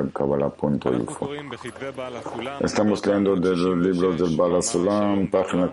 Kabbalah.info. Estamos leyendo de los libros del Baal HaSulam, página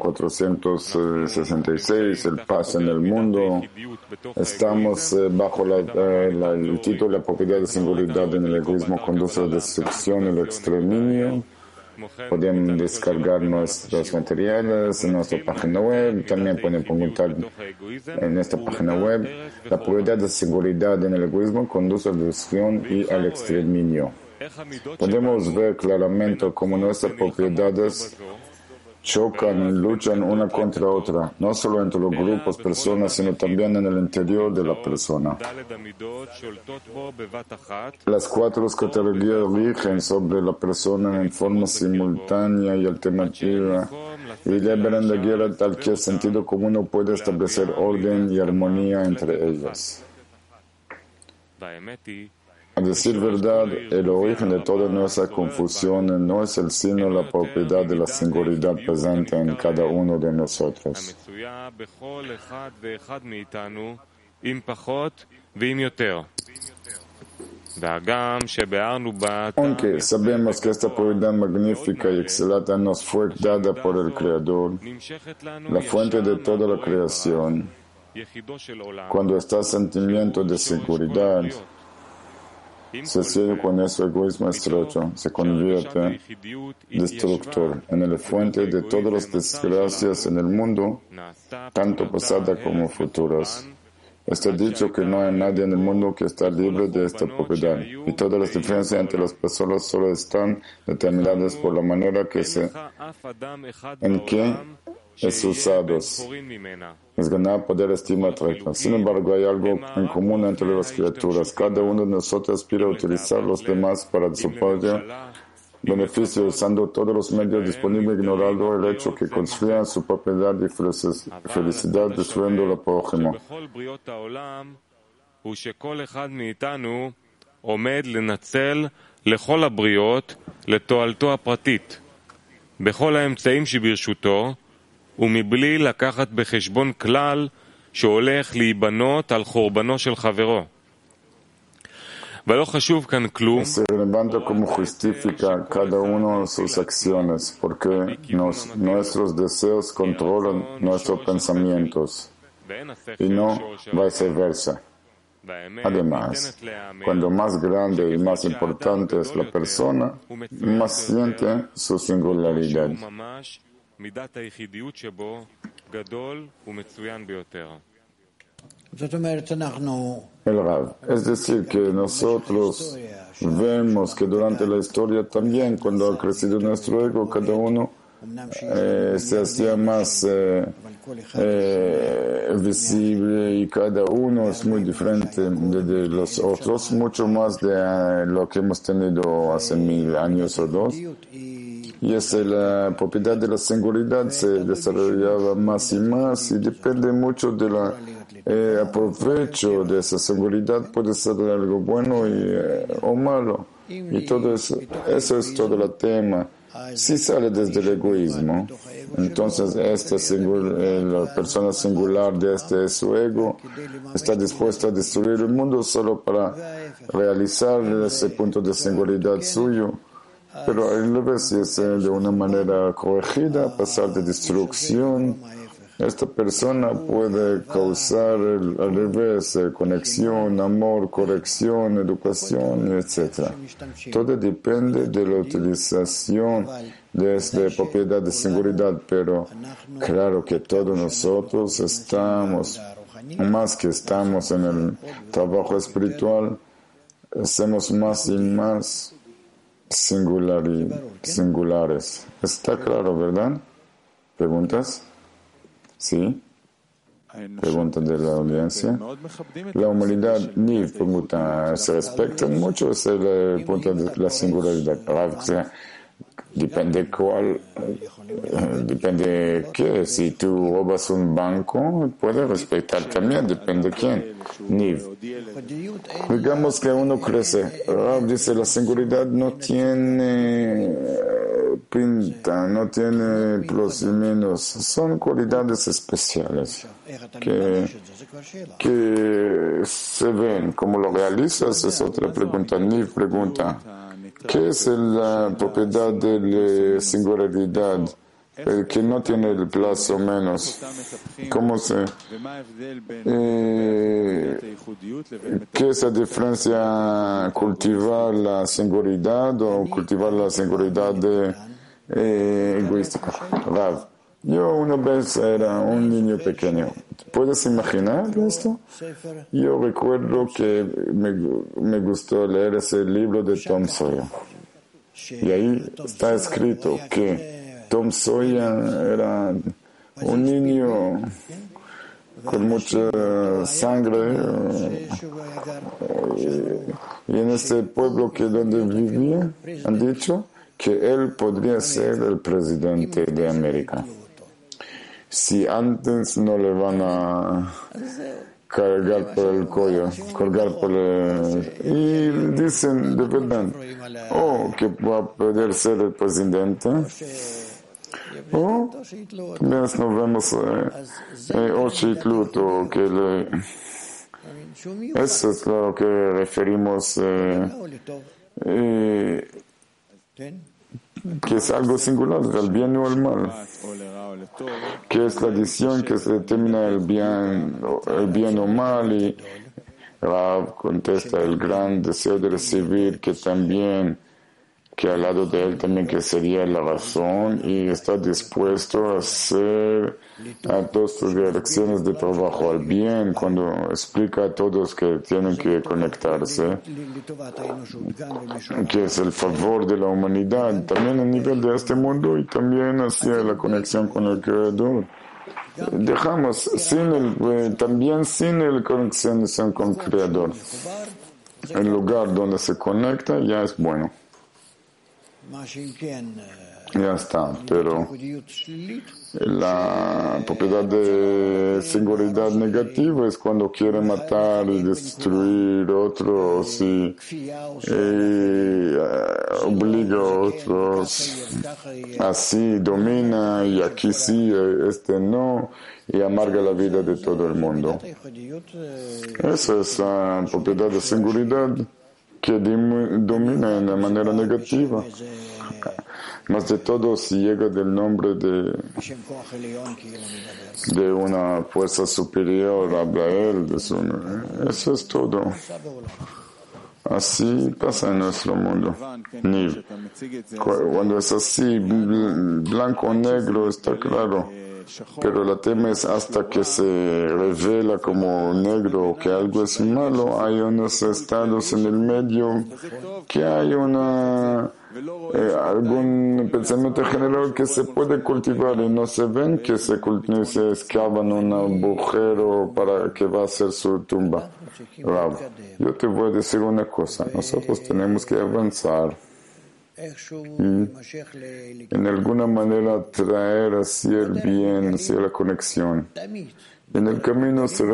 466, el paz en el mundo. Estamos bajo el título La propiedad de singularidad en el egoísmo conduce a la destrucción y el exterminio. Pueden descargar nuestros materiales en nuestra página web. También pueden preguntar en esta página web. La propiedad de seguridad en el egoísmo conduce a la destrucción y al exterminio. Podemos ver claramente cómo nuestras propiedades chocan, luchan una contra otra, no solo entre los grupos, personas, sino también en el interior de la persona. Las cuatro categorías rigen sobre la persona en forma simultánea y alternativa y liberan la guerra tal que el sentido común no puede establecer orden y armonía entre ellas. A decir verdad, el origen de toda nuestra confusión no es el sino la propiedad de la singularidad presente en cada uno de nosotros. Aunque sabemos que esta propiedad magnífica y excelente nos fue dada por el Creador, la fuente de toda la creación, cuando está sentimiento de seguridad, se sigue con ese egoísmo estrecho, se convierte destructor en la fuente de todas las desgracias en el mundo, tanto pasadas como futuras. Está dicho que no hay nadie en el mundo que está libre de esta propiedad, y todas las diferencias entre las personas solo están determinadas por la manera en que es usados. Es ganar poder, estima, atracción. Sin embargo, hay algo en común entre las criaturas. Cada uno de nosotros aspira a utilizar los demás para su propio beneficio, usando todos los medios disponibles, ignorando el hecho que construyan su propiedad y felicidad, destruyendo al prójimo. ומבלי לקחת בחשבון כלל שהולך להיבנות על חורבנו של חברו. ולא חשוב כאן כלום. Se levanta como justifica cada uno sus acciones, porque nuestros deseos controlan nuestros pensamientos, y no viceversa. Además, cuando más grande y más importante es la persona, más siente su singularidad. El Rav, es decir, que nosotros vemos que durante la historia también, cuando ha crecido nuestro ego, cada uno se hacía más visible y cada uno es muy diferente de los otros, mucho más de lo que hemos tenido hace 1000 años o 2. Y la propiedad de la singularidad se desarrollaba más y más y depende mucho de la aprovecho de esa singularidad, puede ser algo bueno o malo. Y todo eso es todo el tema. Si sale desde el egoísmo, entonces la persona singular de su ego está dispuesta a destruir el mundo solo para realizar ese punto de singularidad suyo. Pero al revés, si es de una manera corregida, pasar de destrucción, esta persona puede causar al revés, conexión, amor, corrección, educación, etc. Todo depende de la utilización de esta propiedad de seguridad, pero claro que todos nosotros estamos, más que estamos en el trabajo espiritual, hacemos más y más singulares. Está claro, ¿verdad? ¿Preguntas? ¿Sí? Pregunta de la audiencia. La humanidad, ni pregunta, se respetan mucho, es el punto de la singularidad. Depende depende qué. Si tú robas un banco, puedes respetar también, depende quién. Niv. Digamos que uno crece. Rav dice, la seguridad no tiene pinta, no tiene plus y menos. Son cualidades especiales que se ven. ¿Cómo lo realizas? Es otra pregunta. Niv pregunta. ¿Qué es la propiedad de la singularidad? El que no tiene el plazo menos. ¿Cómo se? ¿Qué es la diferencia? ¿Cultivar la singularidad o cultivar la singularidad egoística? Rav, yo una vez era un niño pequeño. ¿Puedes imaginar esto? Yo recuerdo que me gustó leer ese libro de Tom Sawyer. Y ahí está escrito que Tom Sawyer era un niño con mucha sangre y en este pueblo que donde vivía han dicho que él podría ser el presidente de América si antes no le van a cargar por el cuello, colgar por el... Y dicen de verdad, que va a poder ser el presidente, o también nos vemos o Shitlut, o que eso es lo que referimos que es algo singular, el bien o el mal, que es la decisión que se determina el bien o mal, y Rav contesta el gran deseo de recibir que también, que al lado de él también que sería la razón, y está dispuesto a hacer a todas sus direcciones de trabajo al bien cuando explica a todos que tienen que conectarse, que es el favor de la humanidad, también a nivel de este mundo y también hacia la conexión con el Creador. Dejamos también sin la conexión con el Creador. El lugar donde se conecta ya es bueno. Ya está, pero la propiedad de singularidad negativa es cuando quiere matar y destruir otros y obliga a otros, así domina y aquí sí, no, y amarga la vida de todo el mundo. Esa es la propiedad de singularidad que domina en la manera negativa. Más de todo si llega del nombre de una fuerza superior, habla él, eso es todo. Así pasa en nuestro mundo. Cuando es así, blanco o negro, está claro. Pero el tema es hasta que se revela como negro o que algo es malo, hay unos estados en el medio que hay algún pensamiento general que se puede cultivar y no se ven que se excavan un agujero para que va a ser su tumba. Rav, yo te voy a decir una cosa, nosotros tenemos que avanzar y en alguna manera traer así el bien, hacia la conexión. En el camino se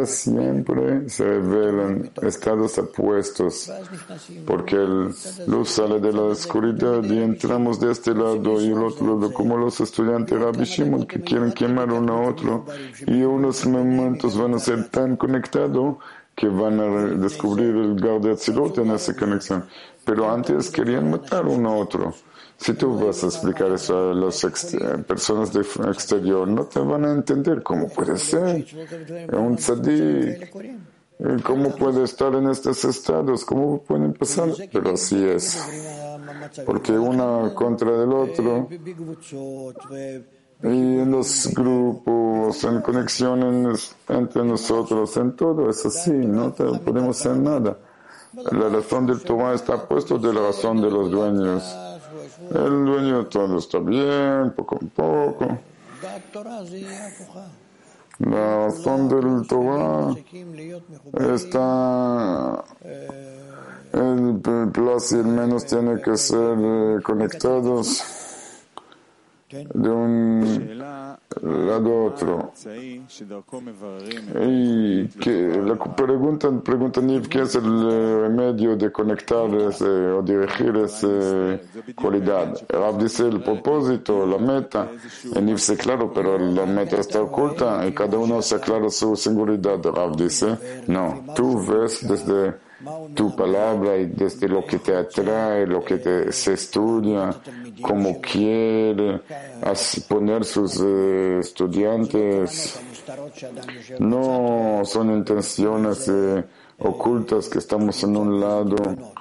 revelan estados opuestos, porque la luz sale de la oscuridad y entramos de este lado y el otro lado, como los estudiantes Rabbi Shimon que quieren quemar uno a otro, y unos momentos van a ser tan conectados que van a descubrir el Gar de Atzilut en esa conexión. Pero antes querían matar uno a otro. Si tú vas a explicar eso a las personas de exterior, no te van a entender cómo puede ser. Un tzadik, cómo puede estar en estos estados, cómo pueden pasar, pero así es. Porque uno contra el otro, y en los grupos, en conexiones entre nosotros, en todo es así, no podemos hacer nada. La razón del Torah está puesto de la razón de los dueños. El dueño todo está bien, poco a poco. La razón del Torah está, el plus y el menos tienen que ser conectados de un lado a otro. Y que la preguntan ¿qué es el remedio de conectar o dirigir esa cualidad? Rav dice el propósito, la meta. En Ifse claro, pero la meta está oculta y cada uno se aclara su singularidad. Rav dice, no, tú ves desde tu palabra y desde lo que te atrae, lo que se estudia, como quiere poner sus estudiantes. No son intenciones ocultas que estamos en un lado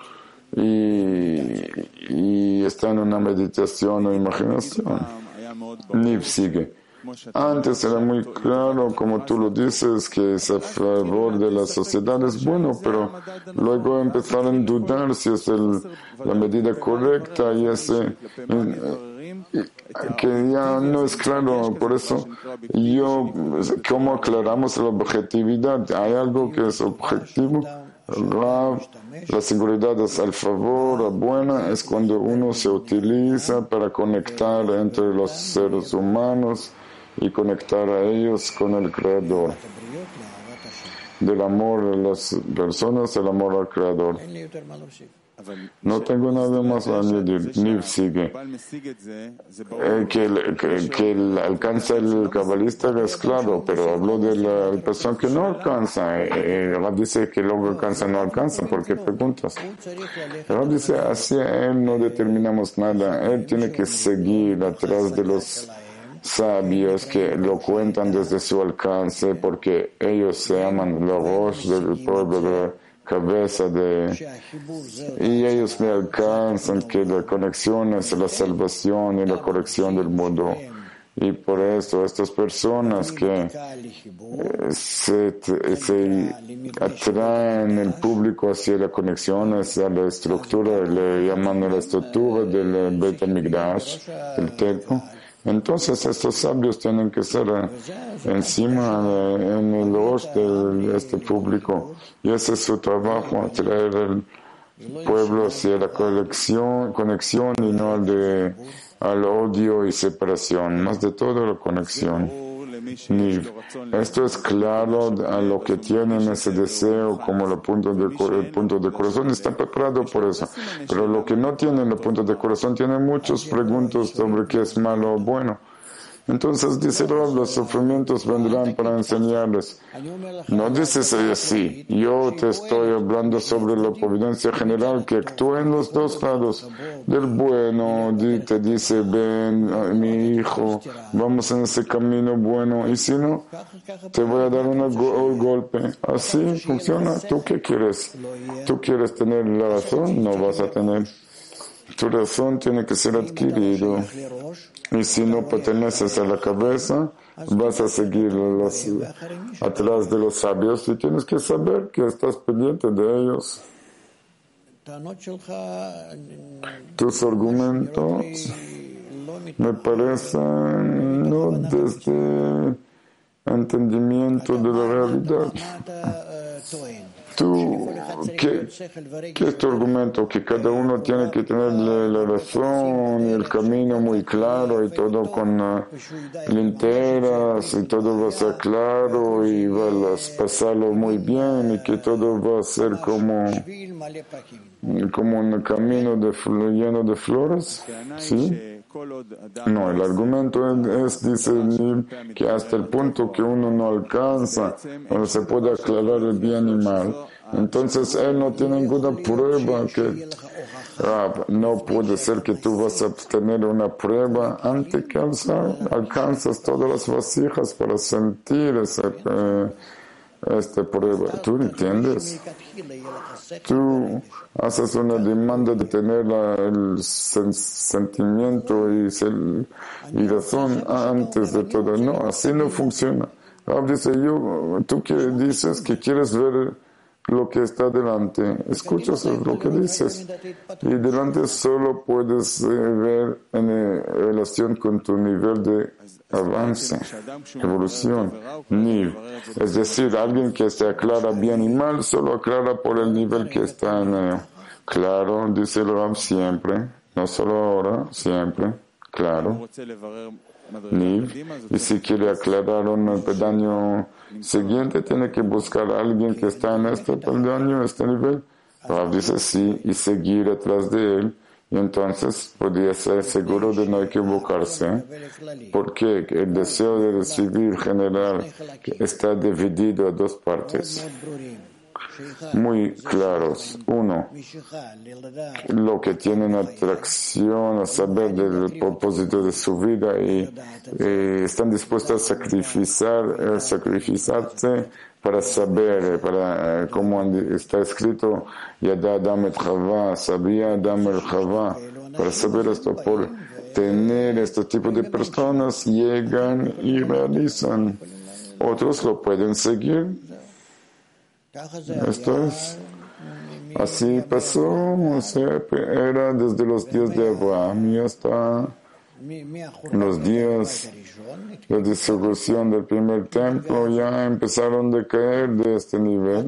y está en una meditación o imaginación. Niv sigue. Antes era muy claro, como tú lo dices, que es a favor de la sociedad, es bueno, pero luego empezaron a dudar si es la medida correcta y que ya no es claro. Por eso, ¿cómo aclaramos la objetividad? ¿Hay algo que es objetivo? La seguridad es al favor, la buena, es cuando uno se utiliza para conectar entre los seres humanos y conectar a ellos con el Creador. Del amor a las personas, el amor al Creador. No tengo nada más a añadir. Niv sigue. Que alcanza el cabalista es claro, pero habló de la persona que no alcanza. Rab dice que luego alcanza, no alcanza. ¿Por qué preguntas? Rab dice, así él no determinamos nada. Él tiene que seguir atrás de los sabios que lo cuentan desde su alcance, porque ellos se llaman los Rosh del pueblo, de la cabeza y ellos le alcanzan que la conexión es la salvación y la corrección del mundo. Y por eso estas personas que se atraen el público hacia la conexión, hacia la estructura, le llaman la estructura del Beit HaMikdash, el templo. Entonces estos sabios tienen que ser encima en el rosh de este público, y ese es su trabajo, atraer el pueblo hacia la conexión y no al odio y separación, más de todo la conexión. Esto es claro a lo que tienen ese deseo como el punto de corazón, está preparado por eso. Pero lo que no tienen el punto de corazón tiene muchas preguntas sobre qué es malo o bueno. Entonces dice Rab, los sufrimientos vendrán para enseñarles. No dices así, yo te estoy hablando sobre la providencia general que actúa en los dos lados. Del bueno, te dice, ven, mi hijo, vamos en ese camino bueno, y si no, te voy a dar un golpe. Así funciona. ¿Tú qué quieres? ¿Tú quieres tener la razón? No vas a tener. Tu razón tiene que ser adquirido. Y si no perteneces a la cabeza, vas a seguir atrás de los sabios y tienes que saber que estás pendiente de ellos. Tus argumentos me parecen no desde entendimiento de la realidad. ¿Qué es tu argumento? Que cada uno tiene que tener la razón y el camino muy claro y todo con linternas y todo va a ser claro y va a pasarlo muy bien y que todo va a ser como un camino lleno de flores, ¿sí? No, el argumento dice que hasta el punto que uno no alcanza, donde se puede aclarar el bien y mal, entonces él no tiene ninguna prueba que no puede ser que tú vas a obtener una prueba antes que alcanzas todas las vasijas para sentir esta prueba. ¿Tú entiendes? Tú haces una demanda de tener el sentimiento y razón antes de todo. No, así no funciona. Dice tú que dices que quieres ver lo que está delante. Escuchas lo que dices. Y delante solo puedes ver en relación con tu nivel de avance, evolución, nivel. Es decir, alguien que se aclara bien y mal, solo aclara por el nivel que está en ello. Claro, dice el Rab siempre, no solo ahora, siempre, claro. Niv, y si quiere aclarar un peldaño siguiente, tiene que buscar a alguien que está en este peldaño, este nivel. Rab dice sí, y seguir atrás de él, y entonces podría ser seguro de no equivocarse, porque el deseo de recibir general está dividido a dos partes. muy claros. Uno, lo que tienen atracción a saber del propósito de su vida y están dispuestos a sacrificarse para saber, como está escrito, Yada Adam et Chava, sabía Adam el Chava, para saber esto, por tener este tipo de personas, llegan y realizan. Otros lo pueden seguir. Esto es. Así pasó, o sea, era desde los días de Abraham y hasta los días de disolución del primer templo, ya empezaron a caer de este nivel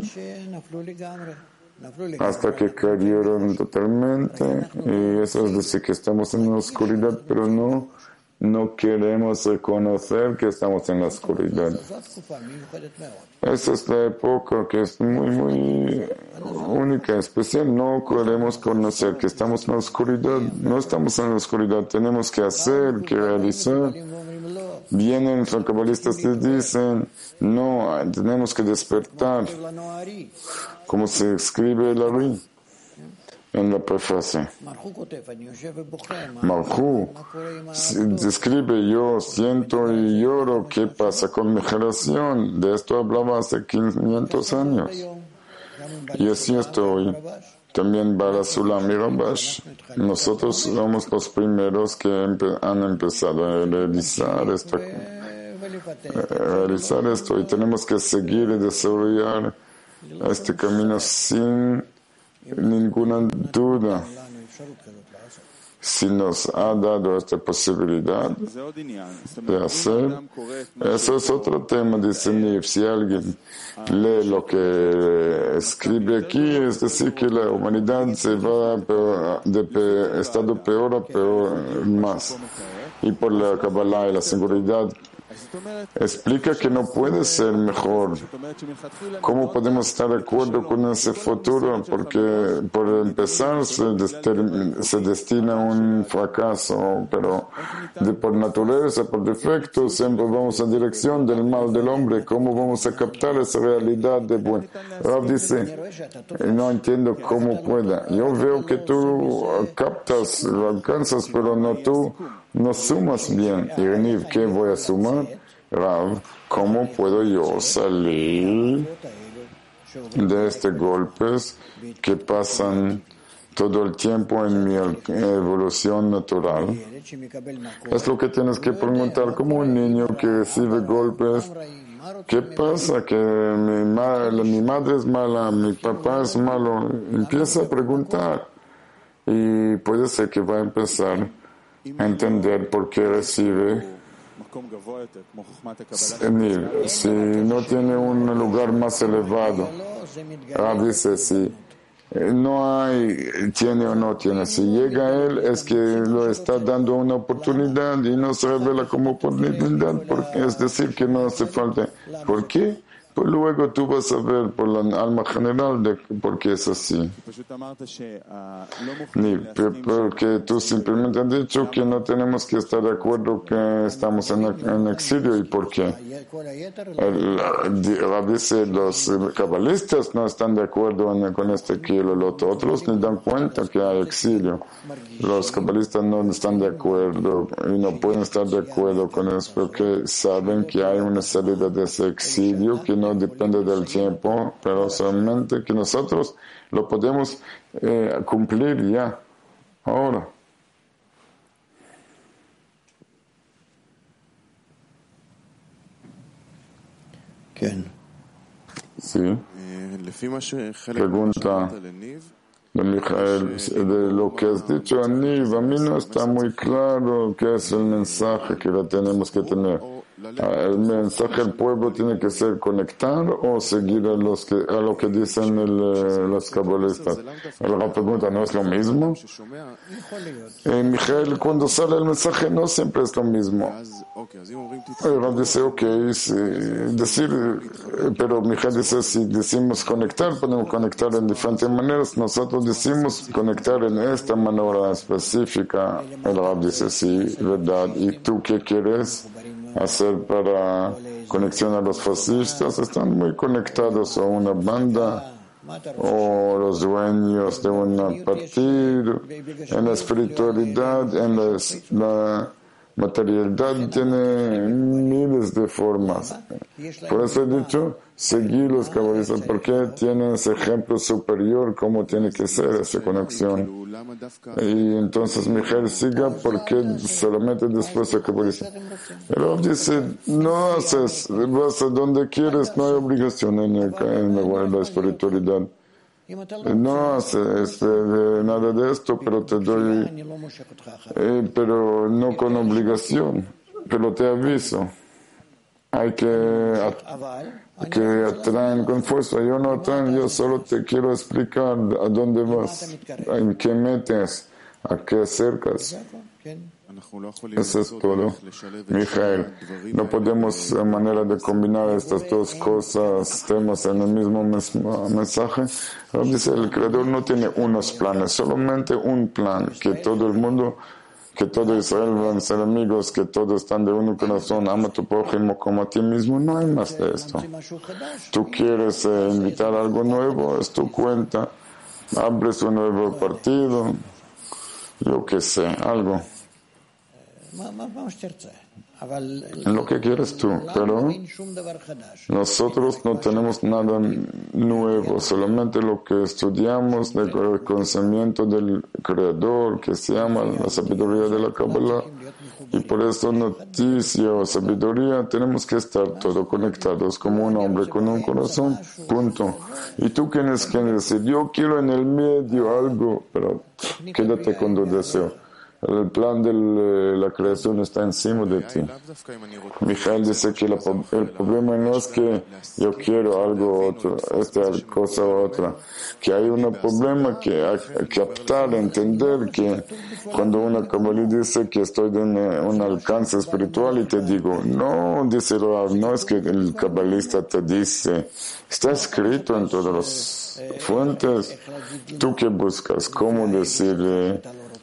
hasta que cayeron totalmente, y eso es decir que estamos en la oscuridad, pero no queremos reconocer que estamos en la oscuridad. Esa es la época que es muy, muy única, especial. No queremos conocer que estamos en la oscuridad. No estamos en la oscuridad. Tenemos que hacer, que realizar. Vienen los cabalistas y dicen, no, tenemos que despertar. Como se escribe el Ari en la preface. Marjú describe, yo siento y lloro, ¿qué pasa con mi generación? De esto hablaba hace 500 años. Y así estoy. También Barasulam y Rabash. Nosotros somos los primeros que han empezado a realizar esto y tenemos que seguir y desarrollar este camino sin ninguna duda. Si nos ha dado esta posibilidad de hacer, eso es otro tema, dice Niv. Si alguien lee lo que escribe aquí, es decir, que la humanidad se va de estado peor a peor más. Y por la Kabbalah y la seguridad, explica que no puede ser mejor. ¿Cómo podemos estar de acuerdo con ese futuro? Porque por empezar se destina a un fracaso, pero por naturaleza, por defecto, siempre vamos en dirección del mal del hombre. ¿Cómo vamos a captar esa realidad de bueno? Rav dice, no entiendo cómo pueda. Yo veo que tú captas, lo alcanzas, pero tú no sumas bien. Y Niv, ¿qué voy a sumar? Rav, ¿cómo puedo yo salir de estos golpes que pasan todo el tiempo en mi evolución natural? Es lo que tienes que preguntar como un niño que recibe golpes. ¿Qué pasa? Que mi madre es mala, mi papá es malo. Empieza a preguntar y puede ser que va a empezar a entender por qué recibe. Si no tiene un lugar más elevado, dice si no hay, tiene o no tiene. Si llega a él, es que lo está dando una oportunidad y no se revela como oportunidad, porque es decir, que no hace falta. ¿Por qué? Pues luego tú vas a ver por la alma general de por qué es así. Porque tú simplemente has dicho que no tenemos que estar de acuerdo que estamos en exilio. ¿Y por qué? Dice, los cabalistas no están de acuerdo con este que el otro. Otros ni dan cuenta que hay exilio. Los cabalistas no están de acuerdo y no pueden estar de acuerdo con eso porque saben que hay una salida de ese exilio que no depende del tiempo, pero solamente que nosotros lo podemos cumplir ya, ahora. Sí. Pregunta de Mijael, de lo que has dicho a Niv, a mí no está muy claro qué es el mensaje que la tenemos que tener. El mensaje del pueblo tiene que ser conectar o seguir a lo que dicen los cabalistas. La pregunta, ¿no es lo mismo? Mijael, cuando sale el mensaje no siempre es lo mismo. Dice, pero Mijael dice, si decimos conectar, podemos conectar en diferentes maneras. Nosotros decimos conectar en esta manera específica. El Rab dice, sí, verdad. ¿Y tú qué quieres hacer para conexión a los fascistas? Están muy conectados a una banda o los dueños de un partido. En la espiritualidad, en la materialidad tiene miles de formas. Por eso he dicho, seguir los cabalistas, porque tienen ese ejemplo superior, cómo tiene que ser esa conexión. Y entonces Mijael siga, porque solamente después de cabalista. Pero dice, no haces, vas a donde quieres, no hay obligación en la espiritualidad. No haces nada de esto, pero te doy, pero no con obligación, pero te aviso. Hay que atraen con fuerza. Yo no atraen, yo solo te quiero explicar a dónde vas, en qué metes, a qué acercas. Eso es todo. Mijael, no podemos manera de combinar estas dos cosas, temas en el mismo mensaje. Dice, el Creador no tiene unos planes, solamente un plan, que todo el mundo, que todo Israel van a ser amigos, que todos están de un corazón, ama a tu prójimo como a ti mismo. No hay más de esto. Tú quieres invitar algo nuevo, es tu cuenta, abres un nuevo partido, yo qué sé, algo. Lo que quieres tú, pero nosotros no tenemos nada nuevo, solamente lo que estudiamos del conocimiento del Creador, que se llama la sabiduría de la Kabbalah, y por eso noticia o sabiduría tenemos que estar todos conectados como un hombre con un corazón, punto. Y tú tienes que decir, yo quiero en el medio algo, pero quédate con tu deseo. El plan de la creación está encima de ti. Mijael dice que el problema no es que yo quiero algo otro, esta cosa u otra, que hay un problema que hay que captar, entender que cuando una cabalista dice que estoy de un alcance espiritual y te digo, no, dice Rav, no es que el cabalista te dice, está escrito en todas las fuentes, tú que buscas, cómo decirle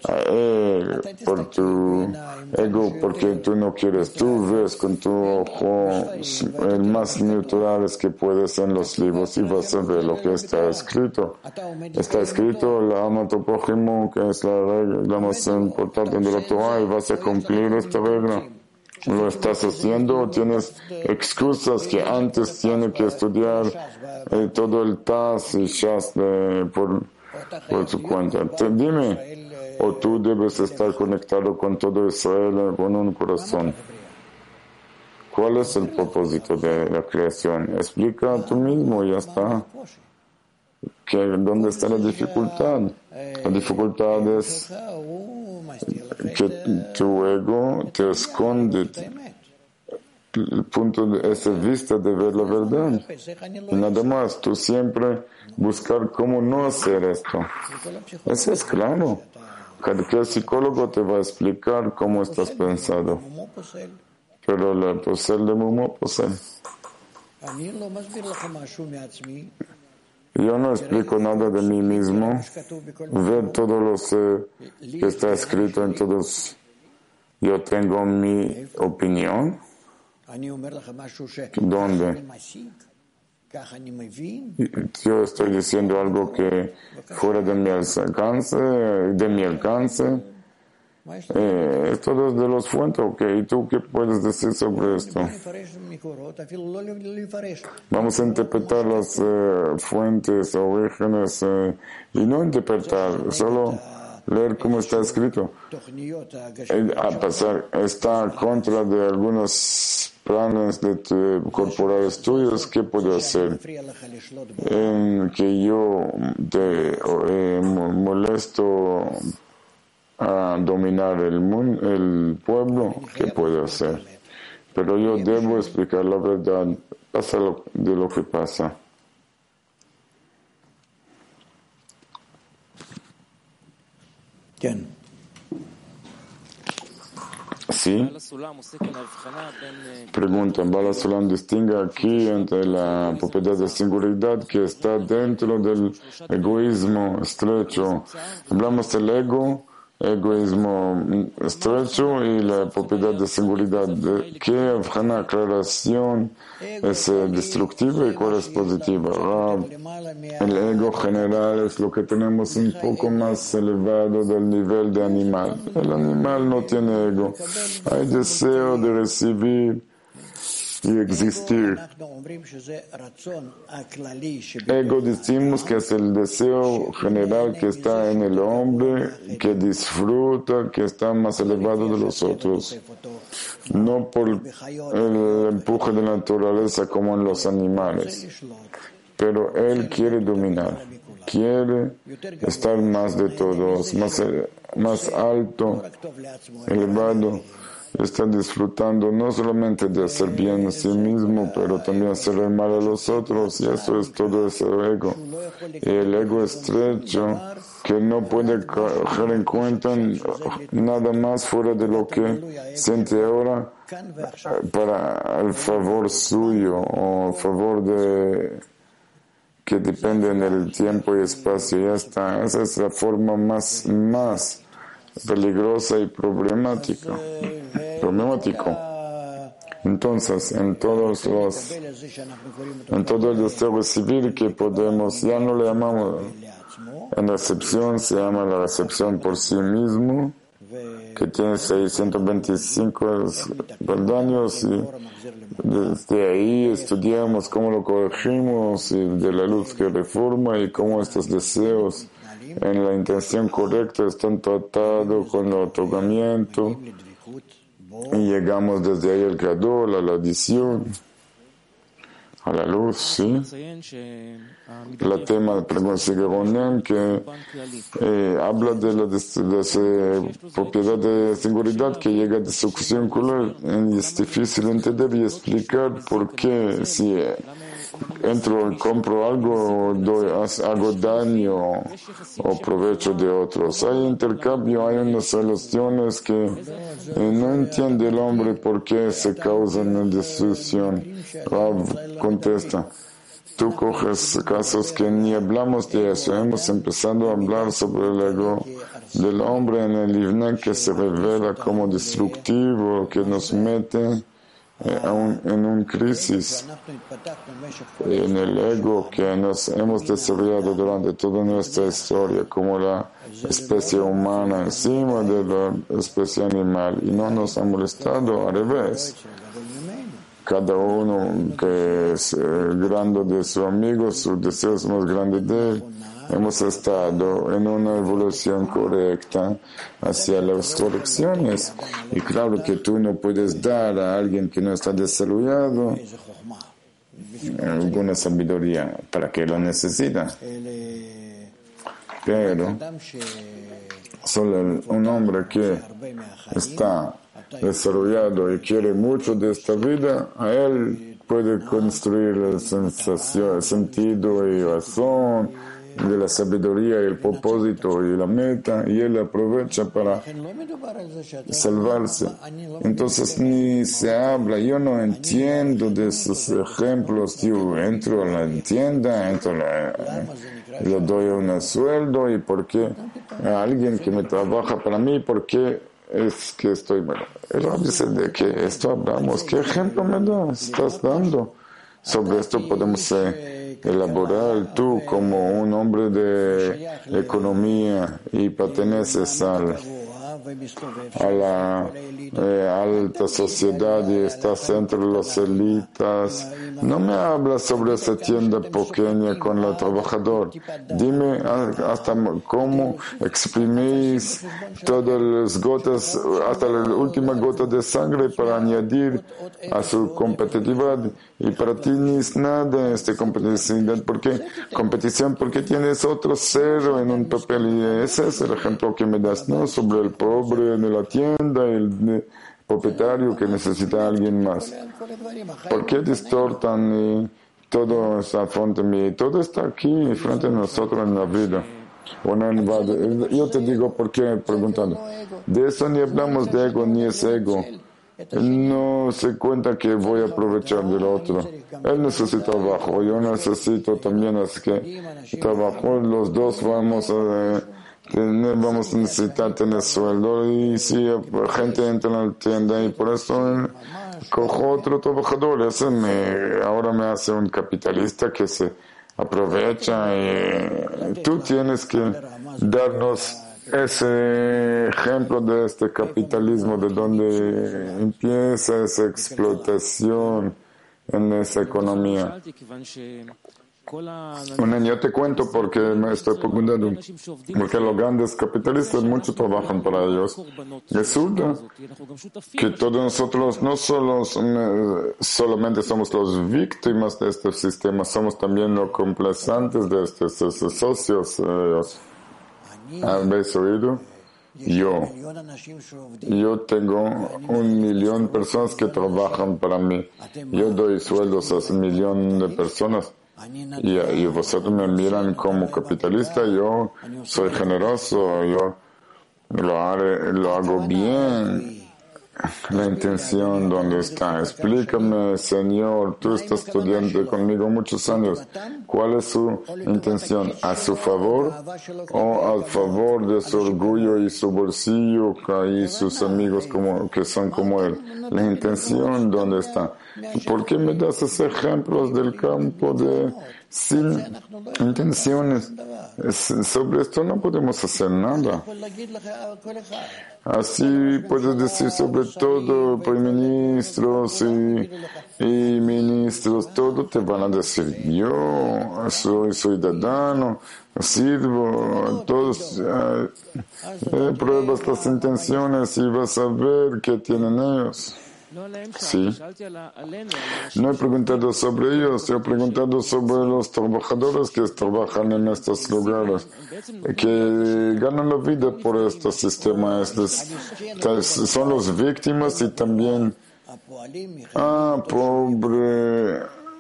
por tu ego, porque tú no quieres, tú ves con tu ojo el más neutrales que puedes en los libros y vas a ver lo que está escrito. Está escrito, la ama a tu prójimo, que es la regla más importante de la Torah, y vas a cumplir esta regla. Lo estás haciendo, tienes excusas que antes tienes que estudiar todo el TAS y Shas por su cuenta. Dime, o tú debes estar conectado con todo Israel con un corazón. ¿Cuál es el propósito de la creación? Explica tú mismo y ya está. ¿Dónde está la dificultad? La dificultad es que tu ego te esconde el punto de esa vista de ver la verdad. Y nada más, tú siempre buscar cómo no hacer esto. Eso es claro. Cada psicólogo te va a explicar cómo estás pensado. Pero el posel de Mumo posel. Yo no explico nada de mí mismo. Ver todos los que está escrito en todos. Yo tengo mi opinión. ¿Dónde? Yo estoy diciendo algo que fuera de mi alcance, todo es de los fuentes, ¿ok? ¿Y tú qué puedes decir sobre esto? Vamos a interpretar las fuentes, orígenes, y no interpretar, solo leer cómo está escrito. A pasar, está contra de algunos planes corporales tuyos, ¿qué puedo hacer? En que yo te molesto a dominar el pueblo, ¿qué puedo hacer? Pero yo debo explicar la verdad, pasa de lo que pasa. ¿Quién? Sí. Pregunta, Bala Sulam distingue aquí entre la propiedad de singularidad que está dentro del egoísmo estrecho. Hablamos del ego egoísmo estrecho y la propiedad de seguridad. ¿Qué aclaración es destructiva y cuál es positiva? El ego general es lo que tenemos un poco más elevado del nivel de animal. El animal no tiene ego. Hay deseo de recibir y existir. Ego decimos que es el deseo general que está en el hombre, que disfruta, que está más elevado de los otros. No por el empuje de la naturaleza como en los animales. Pero él quiere dominar, quiere estar más de todos, más alto, elevado. Está disfrutando no solamente de hacer bien a sí mismo, pero también hacer el mal a los otros, y eso es todo ese ego. Y el ego estrecho, que no puede coger en cuenta nada más fuera de lo que siente ahora para el favor suyo, o el favor de que depende en el tiempo y espacio. Ya está. Esa es la forma más peligrosa y problemático. Entonces, en todo el deseo recibir que podemos, ya no le llamamos en recepción, se llama la recepción por sí mismo, que tiene 625 peldaños, y desde ahí estudiamos cómo lo corregimos, y de la luz que reforma, y cómo estos deseos en la intención correcta están tratados con el otorgamiento. Y llegamos desde ahí al Gadol, a la adición, a la luz, ¿sí? El tema de Pregunta Geronem, que habla de esa propiedad de seguridad que llega a destrucción circular. Y es difícil entender y explicar por qué si entro y compro algo, hago daño o provecho de otros. Hay intercambio, hay unas relaciones que no entiende el hombre por qué se causan en destrucción. Rav contesta, tú coges casos que ni hablamos de eso. Hemos empezado a hablar sobre el ego del hombre en el Ivne, que se revela como destructivo, que nos mete en un crisis, en el ego que nos hemos desarrollado durante toda nuestra historia como la especie humana encima de la especie animal, y no nos ha molestado, al revés. Cada uno que es grande de su amigo, su deseo es más grande de él. Hemos estado en una evolución correcta hacia las correcciones. Y claro que tú no puedes dar a alguien que no está desarrollado alguna sabiduría para que lo necesita. Pero solo un hombre que está desarrollado y quiere mucho de esta vida, a él puede construir la sensación, el sentido y razón de la sabiduría y el propósito y la meta, y él aprovecha para salvarse. Entonces ni se habla, yo no entiendo de esos ejemplos. Yo entro a la tienda, le doy un sueldo, y por qué a alguien que me trabaja para mí, por qué es que estoy bueno. El Rabbi dice de que esto hablamos. ¿Qué ejemplo me estás dando? Sobre esto podemos elaborar. Tú, como un hombre de economía y perteneces a la alta sociedad y estás entre los élites, no me hablas sobre esa tienda pequeña con el trabajador. Dime hasta cómo exprimís todas las gotas, hasta la última gota de sangre para añadir a su competitividad. Y para ti ni es nada esta competitividad. ¿Por qué? Competición, porque tienes otro cero en un papel. Y ese es el ejemplo que me das, ¿no? Sobre el pobre de la tienda, el propietario que necesita a alguien más. ¿Por qué distortan todo está frente a mí? Todo está aquí frente a nosotros en la vida. Yo te digo por qué preguntando. De eso ni hablamos de ego, ni es ego. Él no se cuenta que voy a aprovechar del otro. Él necesita trabajo, yo necesito también, así que trabajo, los dos vamos a vamos a necesitar tener sueldo, y si la gente entra en la tienda y por eso cojo otro trabajador, ahora me hace un capitalista que se aprovecha. Tú tienes que darnos ese ejemplo de este capitalismo, de donde empieza esa explotación en esa economía. Yo te cuento porque me estoy preguntando, porque los grandes capitalistas mucho trabajan para ellos. Resulta que todos nosotros no solamente somos los víctimas de este sistema, somos también los complacientes de estos socios. ¿Habéis oído? Yo tengo 1.000.000 de personas que trabajan para mí. Yo doy sueldos a 1.000.000 de personas. Y vosotros me miran como capitalista. Yo soy generoso, yo lo hago bien. La intención, ¿dónde está? Explícame, Señor, tú estás estudiando conmigo muchos años. ¿Cuál es su intención? ¿A su favor o al favor de su orgullo y su bolsillo y sus amigos que son como él? La intención, ¿dónde está? ¿Por qué me das esos ejemplos del campo sin intenciones? Sobre esto no podemos hacer nada. Así puedes decir sobre todo, ministros y ministros, todo te van a decir, yo soy ciudadano, sirvo, todos pruebas las intenciones y vas a ver qué tienen ellos. Sí. No he preguntado sobre ellos, he preguntado sobre los trabajadores que trabajan en estos lugares, que ganan la vida por este sistema. Son los víctimas y también, pobre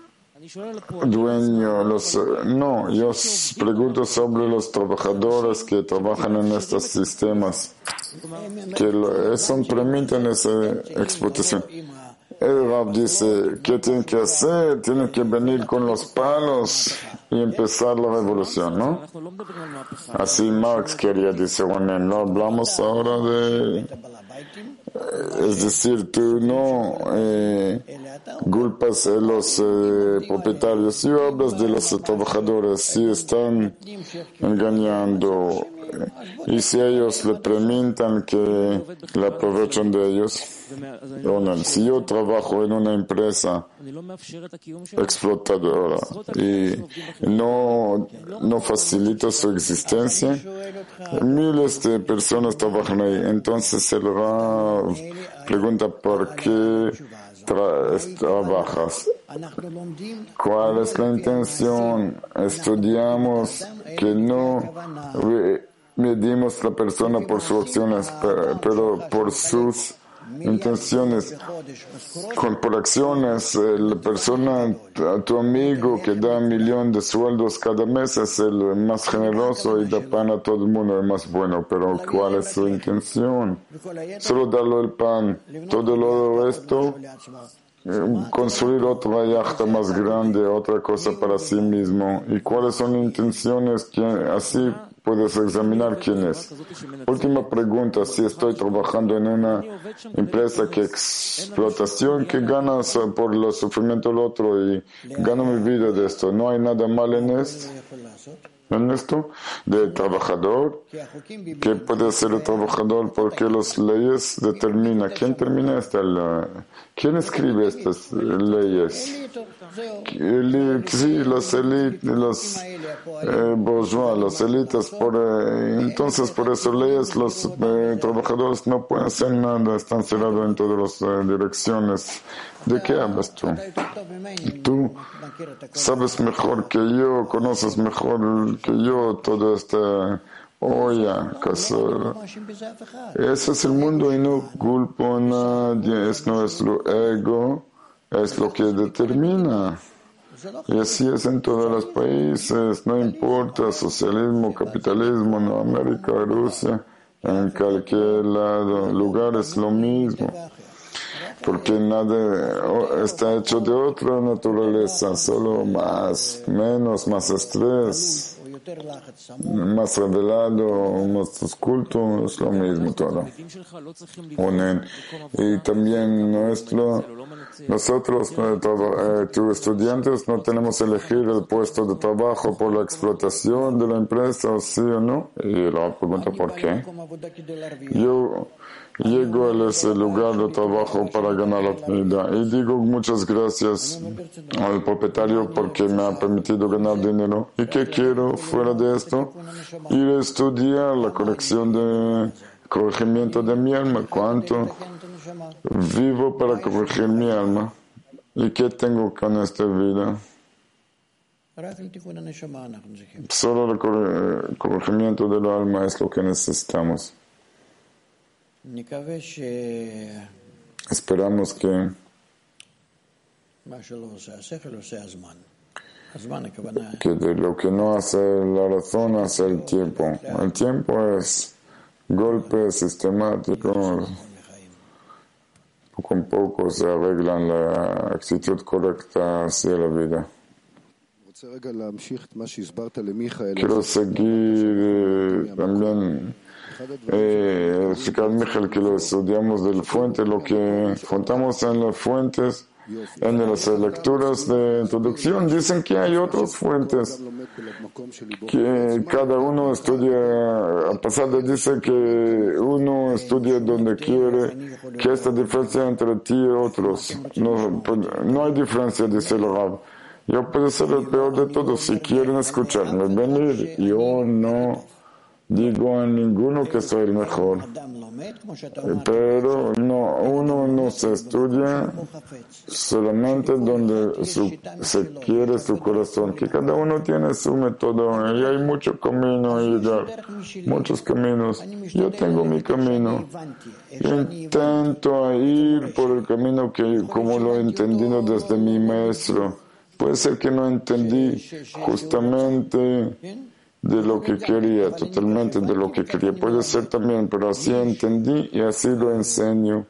dueño. Yo pregunto sobre los trabajadores que trabajan en estos sistemas, que permiten esa explotación. El Rab dice, ¿qué tienen que hacer? Tienen que venir con los palos y empezar la revolución, ¿no? Así Marx quería decir, bueno, no hablamos ahora es decir, tú no culpas a los propietarios, si hablas de los trabajadores, si están engañando y si ellos le permitan que le aprovechen de ellos. Si yo trabajo en una empresa explotadora y no facilito su existencia, miles de personas trabajan ahí. Entonces el Rav pregunta, ¿por qué trabajas? ¿Cuál es la intención? Estudiamos que no medimos la persona por sus acciones, pero por sus intenciones. Por acciones, la persona, tu amigo que da 1.000.000 de sueldos cada mes es el más generoso y da pan a todo el mundo, el más bueno. Pero ¿cuál es su intención? Solo darle el pan. Todo lo resto, construir otra yachta más grande, otra cosa para sí mismo. ¿Y cuáles son las intenciones? Así puedes examinar quién es. Última pregunta, si estoy trabajando en una empresa que explotación, que ganas por los sufrimientos del otro y gano mi vida de esto, ¿no hay nada mal en esto? De trabajador? ¿Qué puede hacer el trabajador? Porque las leyes determinan. ¿Quién termina ¿Quién escribe estas leyes? Sí, las élites, los bourgeois, las élites. Entonces, por esas leyes, los trabajadores no pueden hacer nada, están cerrados en todas las direcciones. ¿De qué hablas tú? Tú sabes mejor que yo, conoces mejor que yo toda esta olla. Ese es el mundo y no culpo a nadie, es nuestro ego, es lo que determina. Y así es en todos los países, no importa socialismo, capitalismo, no América, Rusia, en cualquier lugar es lo mismo. Porque nada está hecho de otra naturaleza, solo más estrés. más revelado, más oculto, es lo mismo todo. Unen. Y también nosotros, tus estudiantes, no tenemos que elegir el puesto de trabajo por la explotación de la empresa, o sí o no. Y la pregunta, ¿por qué? Yo llego a ese lugar de trabajo para ganar la vida y digo muchas gracias al propietario porque me ha permitido ganar dinero. ¿Y qué quiero fuera de esto? Ir a estudiar la corregimiento de mi alma. ¿Cuánto vivo para corregir mi alma? ¿Y qué tengo con esta vida? Solo el corregimiento del alma es lo que necesitamos. Esperamos que de lo que no hace la razón hace el tiempo. El tiempo es golpe sistemático. Poco a poco se arreglan la actitud correcta hacia la vida. Quiero seguir también explicar, Michael, que lo estudiamos de la fuente, lo que contamos en las fuentes, en las lecturas de introducción, dicen que hay otras fuentes, que cada uno estudia, a pesar de dice que uno estudia donde quiere, que esta diferencia entre ti y otros, no hay diferencia, dice el Rab. Yo puedo ser el peor de todos, si quieren escucharme, venir, yo no digo a ninguno que soy el mejor, pero uno no se estudia solamente donde se quiere su corazón, que cada uno tiene su método y hay mucho camino a llegar, muchos caminos. Yo tengo mi camino, intento ir por el camino que como lo he entendido desde mi maestro. Puede ser que no entendí justamente de lo que quería, totalmente de lo que quería. Puede ser también, pero así entendí y así lo enseño.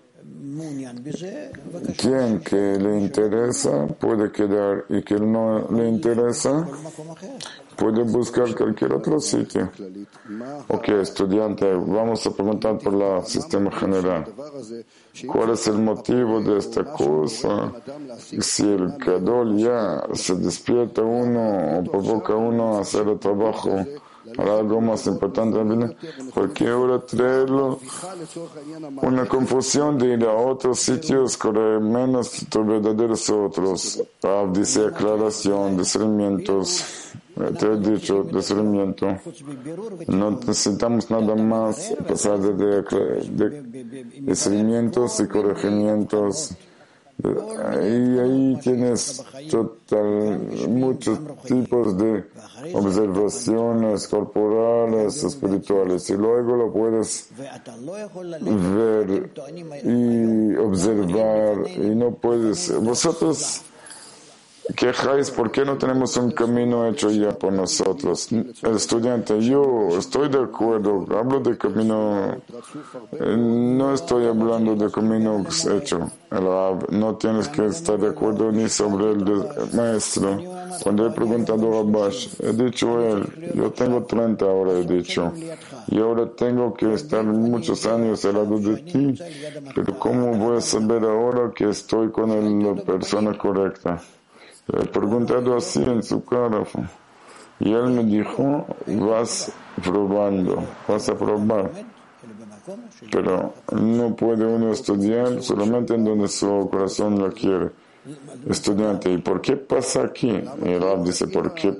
Quien que le interesa puede quedar y quien no le interesa puede buscar cualquier otro sitio. Ok, estudiante, vamos a preguntar por el sistema general. ¿Cuál es el motivo de esta cosa? Si el Gadol ya se despierta uno o provoca uno a hacer el trabajo para algo más importante, ¿por qué ahora traerlo? Una confusión de ir a otros sitios con menos verdaderos otros. Dice aclaración, discernimientos. Te he dicho, discernimiento. No necesitamos nada más a pesar de discernimientos y corregimientos. Y ahí tienes muchos tipos de observaciones corporales, espirituales, y luego lo puedes ver y observar, y no puedes. Vosotros quejáis, ¿por qué no tenemos un camino hecho ya por nosotros? El estudiante, yo estoy de acuerdo, hablo de camino, no estoy hablando de camino hecho. No tienes que estar de acuerdo ni sobre el maestro. Cuando he preguntado a Bash, he dicho él, yo tengo 30 ahora, he dicho, y ahora tengo que estar muchos años al lado de ti, pero ¿cómo voy a saber ahora que estoy con la persona correcta? He preguntado así en su cara y él me dijo, vas a probar, pero no puede uno estudiar solamente en donde su corazón lo quiere. Estudiante, ¿y por qué pasa aquí? Y el Rab dice, ¿por qué?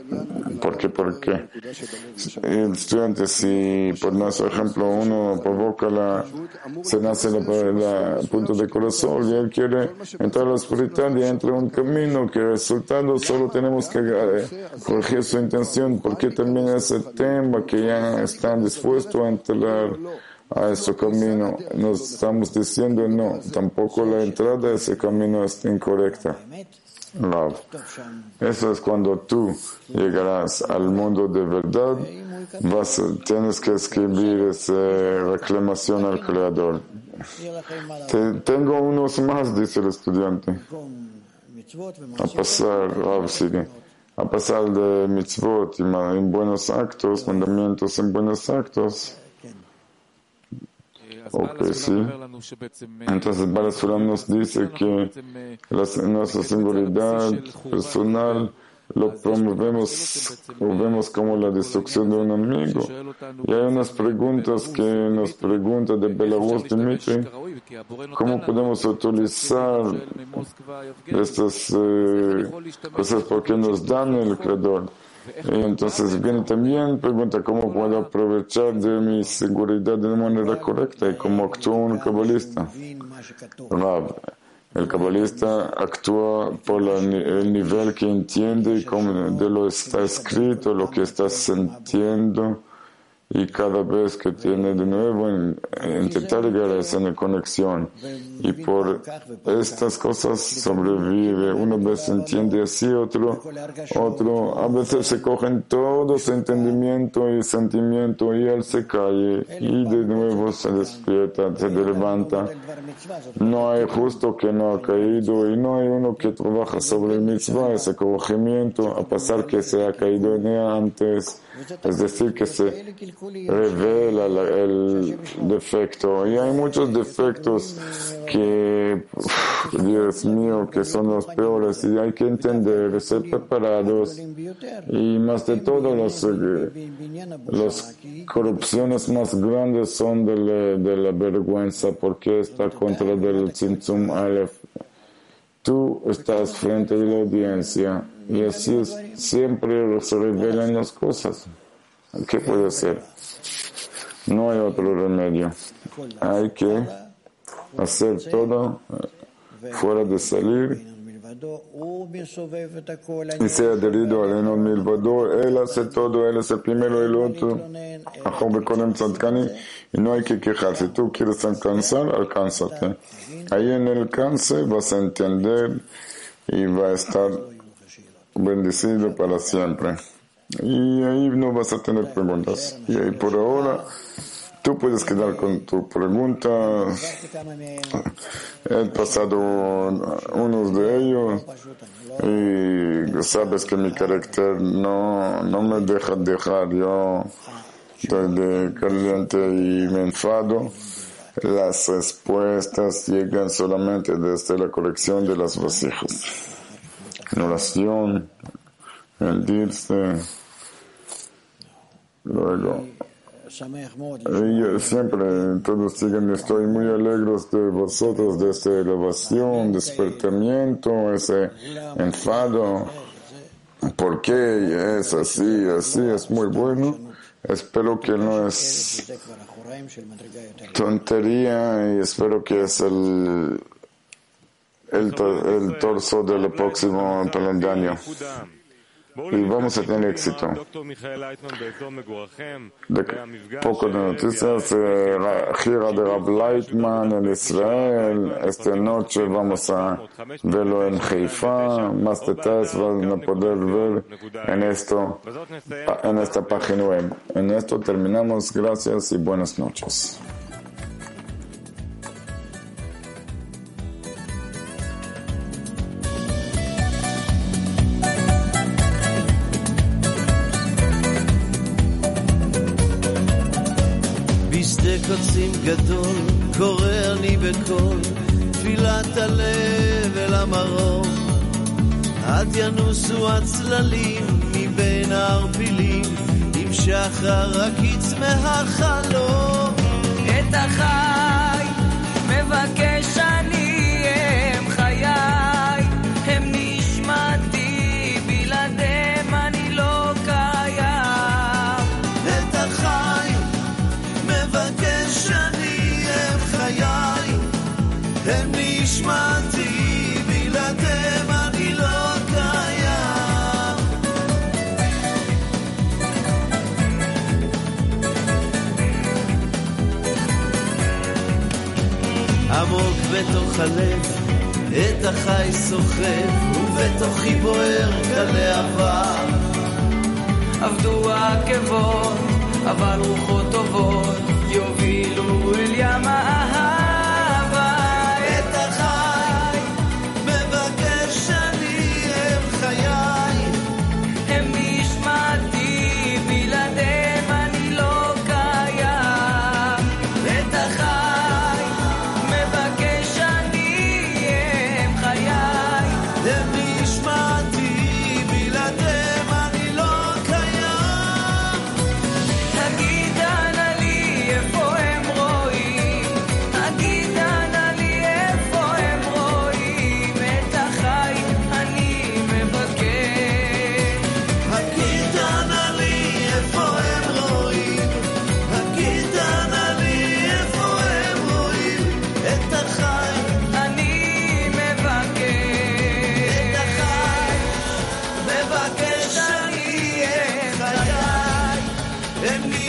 El estudiante, si por nuestro ejemplo uno provoca se nace el punto de corazón y él quiere entrar a la oscuridad y entra un camino que resultado solo tenemos que corregir su intención, porque también ese tema que ya están dispuestos a entrar a ese camino, nos estamos diciendo no, tampoco la entrada a ese camino es incorrecta. Love. Eso es cuando tú llegarás al mundo de verdad, tienes que escribir esa reclamación al Creador. Tengo unos más, dice el estudiante. A pasar, Rav sigue. a pasar de mitzvot en buenos actos, mandamientos en buenos actos. Ok, sí. Entonces Baal Sulam nos dice que nuestra singularidad personal lo promovemos o vemos como la destrucción de un amigo. Y hay unas preguntas que nos pregunta de Belarus Dimitri, ¿cómo podemos utilizar estas cosas porque nos dan el Creador? Y entonces viene también, pregunta cómo puedo aprovechar de mi seguridad de manera correcta y cómo actúa un cabalista. El cabalista actúa por el nivel que entiende y como de lo está escrito, lo que está sintiendo, y cada vez que tiene de nuevo intentar llegar a esa conexión. Y por estas cosas sobrevive. Una vez entiende así, otro. A veces se cogen todo ese entendimiento y sentimiento y él se cae y de nuevo se despierta, se levanta. No hay justo que no ha caído y no hay uno que trabaja sobre el mitzvah, ese corregimiento, a pesar que se ha caído antes. Es decir, que se revela el defecto. Y hay muchos defectos que, Dios mío, que son los peores. Y hay que entender, ser preparados. Y más de todo, las corrupciones más grandes son de la vergüenza, porque está contra del Tzimtzum Aleph. Tú estás frente a la audiencia y así es, siempre se revelan las cosas. ¿Qué puede ser? No hay otro remedio. Hay que hacer todo fuera de salir y ser adherido al Enon Milvado. Él hace todo, él es el primero y el otro. Y no hay que quejarse. Si tú quieres alcanzar, alcánzate. Ahí en el alcance vas a entender y va a estar bendecido para siempre. Y ahí no vas a tener preguntas. Y ahí por ahora tú puedes quedar con tu pregunta. He pasado unos de ellos y sabes que mi carácter no me deja dejar. Yo estoy de caliente y me enfado. Las respuestas llegan solamente desde la colección de las vasijas. En oración, el dirse, luego. Y siempre todos siguen, estoy muy alegre de vosotros, de esta elevación, despertamiento, ese enfado. ¿Por qué es así? Así es muy bueno. Espero que no es tontería y espero que es el torso del próximo calendario. Y vamos a tener éxito. Poco de noticias, la gira de Rav Leitman en Israel. Esta noche vamos a verlo en Haifa. Más detalles van a poder ver en esta página web. En esto terminamos. Gracias y buenas noches. קוצים גדול, קורא אני בקול, תפילת הלב אל המרום. עד ינוסו הצללים מבין הערפילים, עם שחר הקיץ מהחלום. את החי מבקש אני, הם חיי, הם נשמתי, בלעדיהם אני לא קיים. את החי מבקש אני, הם חיי, הם נשמתי, בלעדיהם אני לא קיים. עמוק בתוך הלב את החי סוחב, ובתוכי בוער כלהבה. עבדו העקבות אבל רוחות טובות יובילו אל ים האהבה. את החי מבקש אני, הם חיי, הם